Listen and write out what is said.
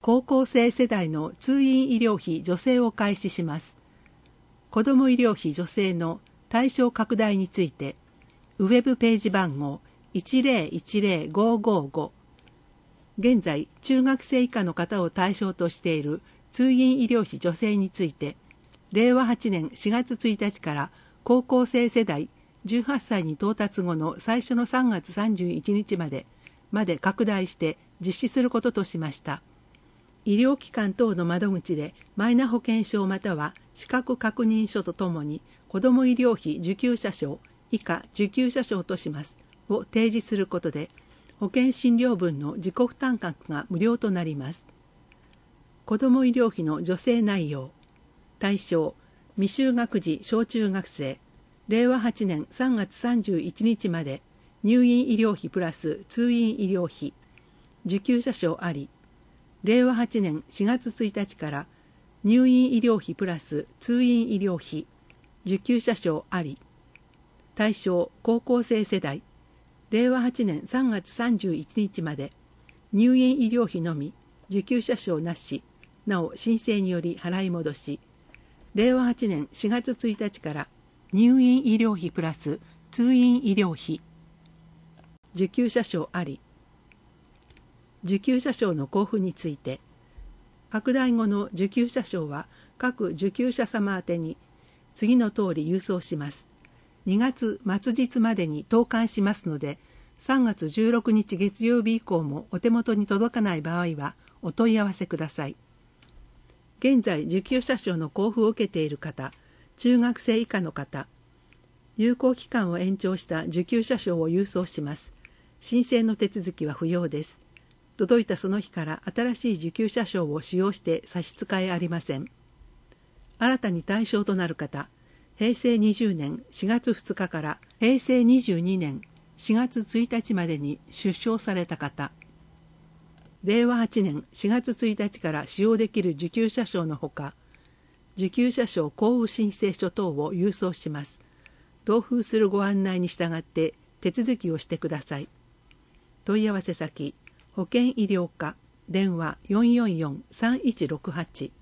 高校生世代の通院医療費助成を開始します。子ども医療費助成の対象拡大について、ウェブページ番号1010555、現在中学生以下の方を対象としている通院医療費助成について、令和8年4月1日から高校生世代18歳に到達後の最初の3月31日まで拡大して実施することとしました。医療機関等の窓口でマイナ保険証または資格確認書とともに子ども医療費受給者証以下受給者証としますを提示することで、保険診療分の自己負担額が無料となります。子ども医療費の助成内容、対象未就学児小中学生、令和8年3月31日まで入院医療費プラス通院医療費受給者証あり、令和8年4月1日から入院医療費プラス通院医療費受給者証あり、対象高校生世代、令和8年3月31日まで入院医療費のみ受給者証なし、なお申請により払い戻し、令和8年4月1日から入院医療費プラス通院医療費受給者証あり。受給者証の交付について、拡大後の受給者証は各受給者様宛てに次の通り郵送します。2月末日までに投函しますので、3月16日月曜日以降もお手元に届かない場合はお問い合わせください。現在受給者証の交付を受けている方、中学生以下の方、有効期間を延長した受給者証を郵送します。申請の手続きは不要です。届いたその日から新しい受給者証を使用して差し支えありません。新たに対象となる方、平成20年4月2日から平成22年4月1日までに出生された方、令和8年4月1日から使用できる受給者証のほか、受給者証交付申請書等を郵送します。同封するご案内に従って手続きをしてください。問い合わせ先、保健医療課、電話444-3168